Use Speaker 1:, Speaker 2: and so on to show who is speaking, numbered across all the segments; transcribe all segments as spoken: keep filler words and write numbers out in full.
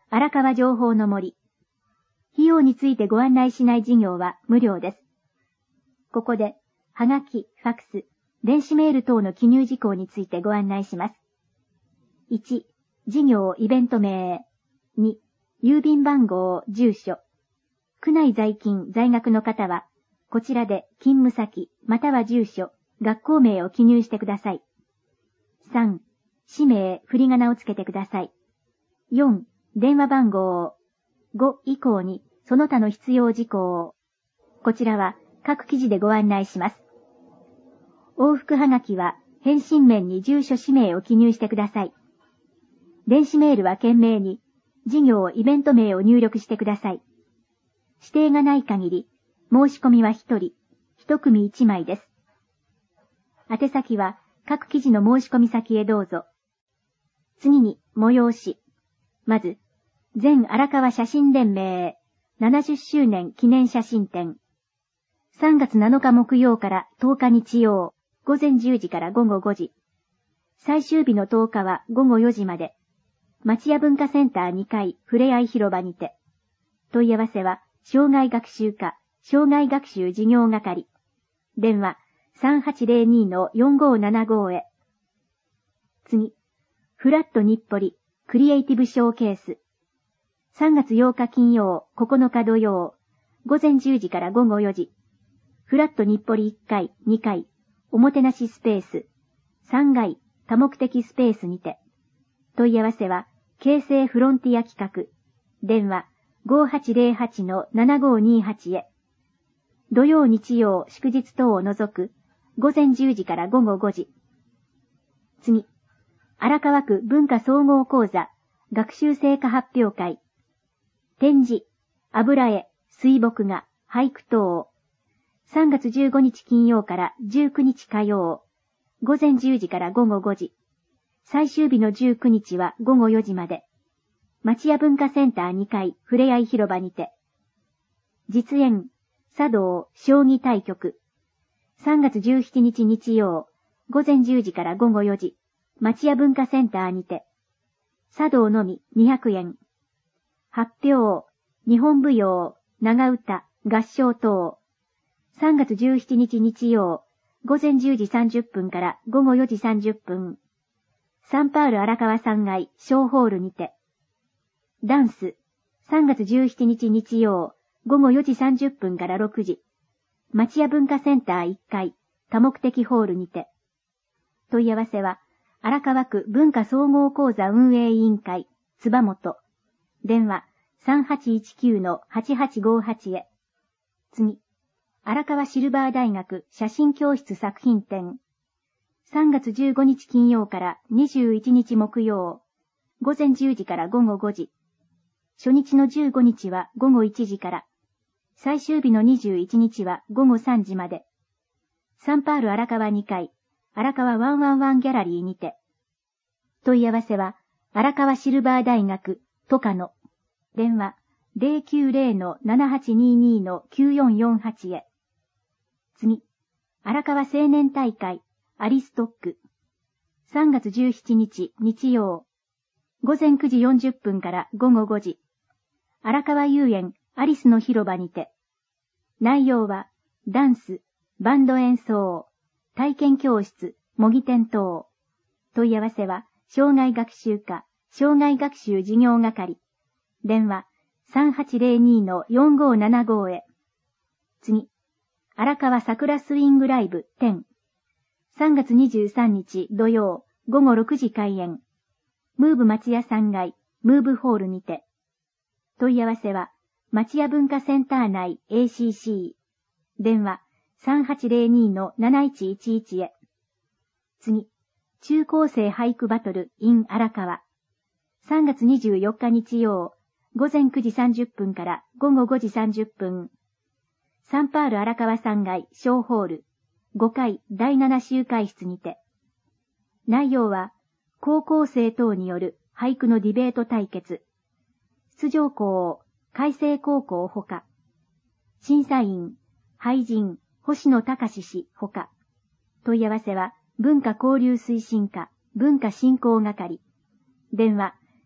Speaker 1: 荒川情報の森。費用についてご案内しない事業は無料です。ここで、はがき、ファクス、電子メール等の記入事項についてご案内します。いち、事業イベント名。に、郵便番号、住所。区内在勤、在学の方は、こちらで勤務先、または住所、学校名を記入してください。さん、氏名、振り仮名をつけてください。よん、電話番号。ご以降に、その他の必要事項。こちらは各記事でご案内します。往復はがきは、返信面に住所氏名を記入してください。電子メールは懸命に、事業イベント名を入力してください。指定がない限り、申し込みはひとり、いち組いちまいです。宛先は、各記事の申し込み先へどうぞ。次に、催し。まず、全荒川写真連盟ななじゅっしゅうねん記念写真展。さんがつなのか木曜からとおか日曜、午前じゅうじから午後ごじ。最終日のとおかは午後よじまで。町屋文化センターにかいふれあい広場にて。問い合わせは、障害学習課、障害学習事業係。電話 さんはちゼロに のよんごーななご へ。次。フラット日暮里、クリエイティブショーケース。さんがつようか金曜、ここのか土曜、午前じゅうじから午後よじ。フラット日暮里いっかい、にかい、おもてなしスペース、さんがい、多目的スペースにて。問い合わせは、京成フロンティア企画。電話 ごーはちゼロはち のななごーにーはち へ。土曜日曜祝日等を除く、午前じゅうじから午後ごじ。次。荒川区文化総合講座、学習成果発表会。展示、油絵、水墨画、俳句等。さんがつじゅうごにち金曜からじゅうくにち火曜。午前じゅうじから午後ごじ。最終日のじゅうくにちは午後よじまで。町屋文化センターにかいふれあい広場にて。実演、茶道、将棋対局。さんがつじゅうしちにち日曜、午前じゅうじから午後よじ。町屋文化センターにて。茶道のみにひゃくえん。発表、日本舞踊、長唄、合唱等。さんがつじゅうしちにち日曜、午前じゅうじさんじゅっぷんから午後よじさんじゅっぷん。サンパール荒川さんがい小ホールにて。ダンス、さんがつじゅうしちにち日曜、午後よじさんじゅっぷんからろくじ。町屋文化センターいっかい、多目的ホールにて。問い合わせは、荒川区文化総合講座運営委員会、つばもと。電話 さんはちいちきゅう のはちはちごーはち へ。次。荒川シルバー大学写真教室作品展。さんがつじゅうごにち金曜からにじゅういちにち木曜。午前じゅうじから午後ごじ。初日のじゅうごにちは午後いちじから。最終日のにじゅういちにちは午後さんじまで。サンパール荒川にかい、荒川いちいちギャラリーにて。問い合わせは、荒川シルバー大学、トカノ。電話 ゼロきゅうゼロ のななはちにーにー のきゅうよんよんはち へ。次。荒川青年大会、アリストック。さんがつじゅうしちにち日曜。午前くじよんじゅっぷんから午後ごじ。荒川遊園、アリスの広場にて。内容は、ダンス、バンド演奏、体験教室、模擬店等。問い合わせは、障害学習課、障害学習事業係。電話 さんはちゼロに のよんごーななご へ。次。荒川桜スイングライブじゅう。さんがつにじゅうさんにち土曜、午後ろくじ開演。ムーブ町屋さんがい、ムーブホールにて。問い合わせは、町屋文化センター内 エーシーシー。電話 さんはちゼロに のなないちいちいち へ。次。中高生俳句バトル in 荒川。さんがつにじゅうよっか日曜、午前くじさんじゅっぷんから午後ごじさんじゅっぷん。サンパール荒川さんがい小ホール、ごかいだいなな集会室にて。内容は、高校生等による俳句のディベート対決。出場校、海星高校ほか。審査員、俳人、星野隆氏ほか。問い合わせは、文化交流推進課、文化振興係。電話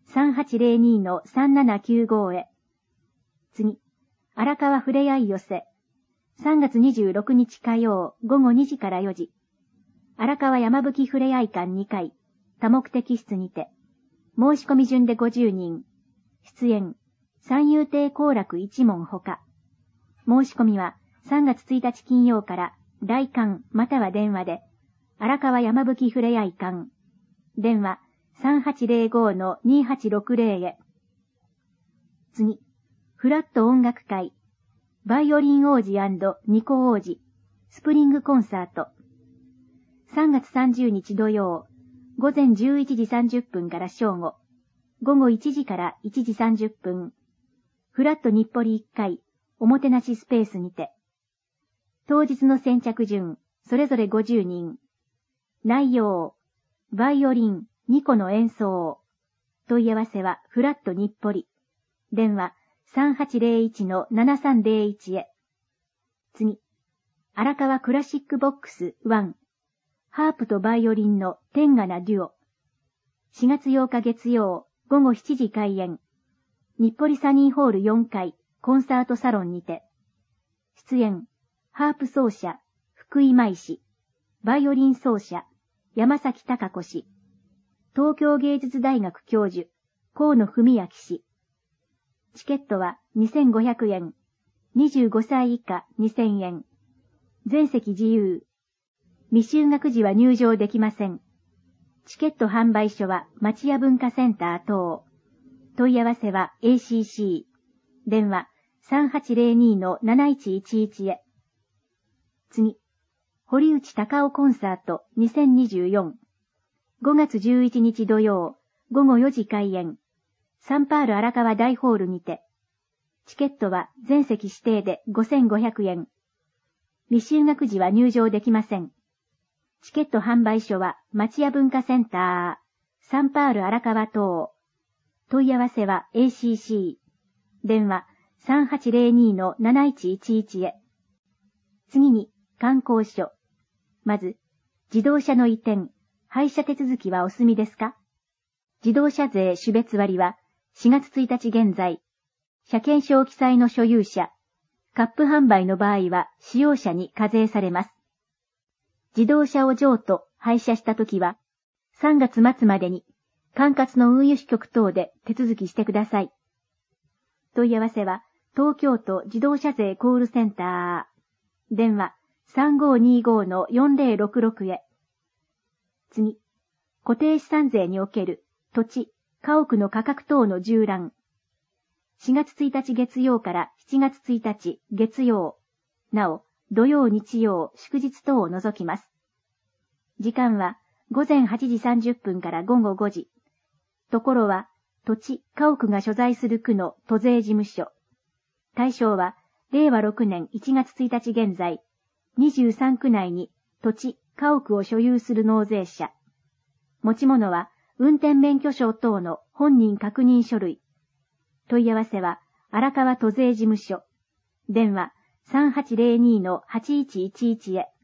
Speaker 1: さんはちゼロにのさんななきゅうご へ。次、荒川ふれあい寄せ。さんがつにじゅうろくにち火曜午後にじからよじ。荒川山吹ふれあい館にかい、多目的室にて。申し込み順でごじゅうにん。出演、三遊亭好楽一門ほか。申し込みはさんがつついたち金曜から来館または電話で、荒川山吹ふれあい館。電話 さんはちゼロごのにはちろくゼロ へ。次、フラット音楽会。バイオリン王子&ニコ王子、スプリングコンサート。さんがつさんじゅうにち土曜、午前じゅういちじさんじゅっぷんから正午、午後いちじからいちじさんじゅっぷん。フラット日暮里いっかい、おもてなしスペースにて。当日の先着順、それぞれごじゅうにん。内容、バイオリン、ニコの演奏。問い合わせはフラット日暮里。電話、さんはちゼロいちのななさんゼロいち へ。次、荒川クラシックボックスいち、ハープとバイオリンの天下なデュオ。しがつようか月曜、午後しちじ開演。日暮里サニーホールよんかい、コンサートサロンにて。出演、ハープ奏者、福井舞氏。バイオリン奏者、山崎貴子氏。東京芸術大学教授、河野文明氏。チケットはにせんごひゃくえん。にじゅうごさい以下にせんえん。全席自由。未就学時は入場できません。チケット販売所は町屋文化センター等。問い合わせは エーシーシー。電話 さんはちゼロにのなないちいちいち へ。次、堀内隆夫コンサートにせんにじゅうよん。ごがつじゅういちにち土曜、午後よじ開演。サンパール荒川大ホールにて。チケットは全席指定でごせんごひゃくえん。未就学時は入場できません。チケット販売所は町屋文化センター、サンパール荒川等。問い合わせは エーシーシー。電話 さんはちゼロにのなないちいちいち へ。次に、観光所。まず、自動車の移転、廃車手続きはお済みですか？自動車税種別割はしがつついたち現在、車検証記載の所有者、カップ販売の場合は使用者に課税されます。自動車を譲渡、廃車したときは、さんがつ末までに、管轄の運輸支局等で手続きしてください。問い合わせは、東京都自動車税コールセンター。電話 さんごーにーごのよんぜろろくろく へ。次、固定資産税における土地、家屋の価格等の従覧。しがつついたち月曜からしちがつついたち月曜。なお、土曜日曜祝日等を除きます。時間は午前はちじさんじゅっぷんから午後ごじ。ところは土地、家屋が所在する区の都税事務所。対象はれいわろくねんいちがつついたち現在、にじゅうさんく内に土地、家屋を所有する納税者。持ち物は運転免許証等の本人確認書類。問い合わせは荒川都税事務所。電話さんはちゼロにのはちいちいちいち へ。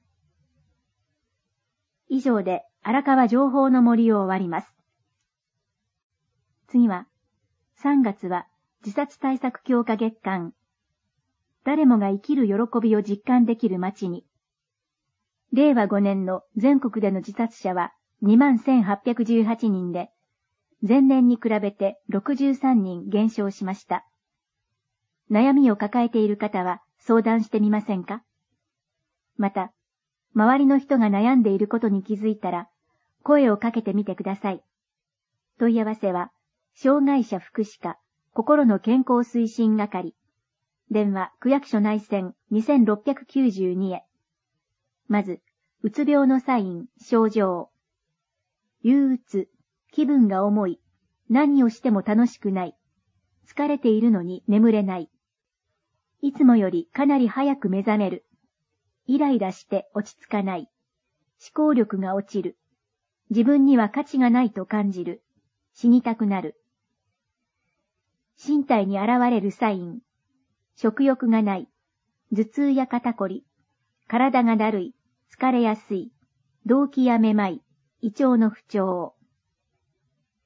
Speaker 1: 以上で荒川情報の森を終わります。次は、さんがつは自殺対策強化月間。誰もが生きる喜びを実感できる街に。れいわごねんの全国での自殺者はにまんせんはっぴゃくじゅうはちにんで、前年に比べてろくじゅうさんにん減少しました。悩みを抱えている方は相談してみませんか？また、周りの人が悩んでいることに気づいたら、声をかけてみてください。問い合わせは、障害者福祉課、心の健康推進係。電話、区役所内線にせんろっぴゃくきゅうじゅうにへ。まず、うつ病のサイン、症状。憂鬱、気分が重い、何をしても楽しくない、疲れているのに眠れない。いつもよりかなり早く目覚める。イライラして落ち着かない。思考力が落ちる。自分には価値がないと感じる。死にたくなる。身体に現れるサイン。食欲がない。頭痛や肩こり。体がだるい。疲れやすい。動悸やめまい。胃腸の不調。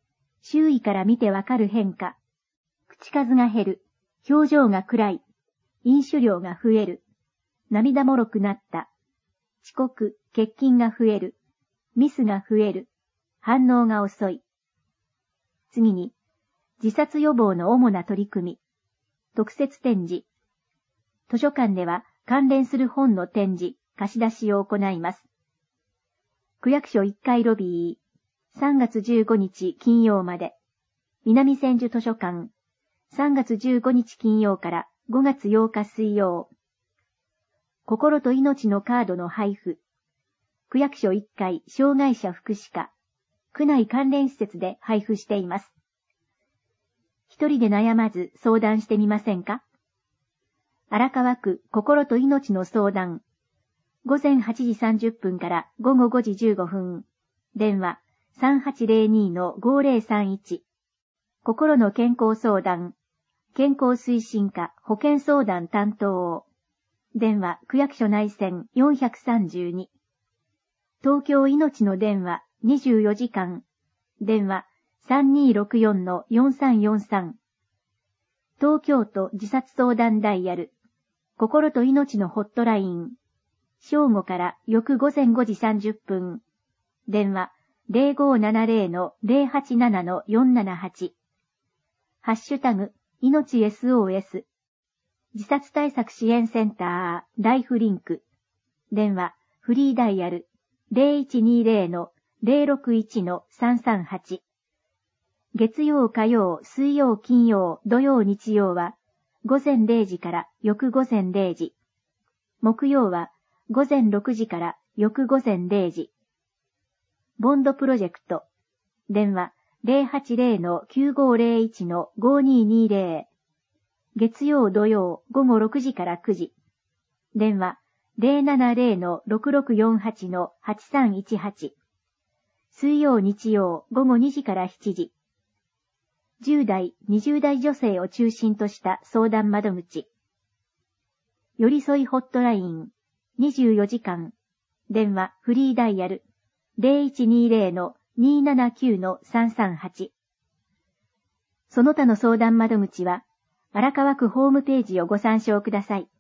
Speaker 1: 周囲から見てわかる変化。口数が減る。表情が暗い。飲酒量が増える。涙もろくなった。遅刻、欠勤が増える。ミスが増える。反応が遅い。次に、自殺予防の主な取り組み。特設展示。図書館では関連する本の展示、貸し出しを行います。区役所いっかいロビー、さんがつじゅうごにち金曜まで。南千住図書館、さんがつじゅうごにち金曜からごがつようか水曜。心と命のカードの配布。区役所いっかい障害者福祉課、区内関連施設で配布しています。一人で悩まず相談してみませんか？荒川区心と命の相談。ごぜんはちじさんじゅっぷんからごごごじじゅうごふん。電話 さんはちゼロに のごゼロさんいち。心の健康相談。健康推進課保健相談担当。電話区役所内線よんさんに。東京いのちの電話にじゅうよじかん。電話 さんにーろくよん のよんさんよんさん。東京都自殺相談ダイヤル。心と命のホットライン。正午から翌午前ごじさんじゅっぷん。電話 ゼロごーななゼロ のゼロはちなな のよんななはち。ハッシュタグ、いのち エスオーエス。自殺対策支援センター、ライフリンク。電話、フリーダイヤル、ゼロいちにゼロ のゼロろくいち のさんさんはち。月曜、火曜、水曜、金曜、土曜、日曜は、午前れいじから翌午前れいじ。木曜は、午前ろくじから翌午前れいじ。ボンドプロジェクト。電話、ゼロはちゼロ のきゅうごゼロいち のごにーにーゼロ。月曜土曜午後ろくじからくじ。電話ゼロななゼロ のろくろくよんはち のはちさんいちはち。水曜日曜午後にじからしちじ。じゅうだい、にじゅうだい女性を中心とした相談窓口。寄り添いホットラインにじゅうよじかん。電話フリーダイヤルゼロいちにゼロ のにーななきゅう のさんさんはち。その他の相談窓口は荒川区ホームページをご参照ください。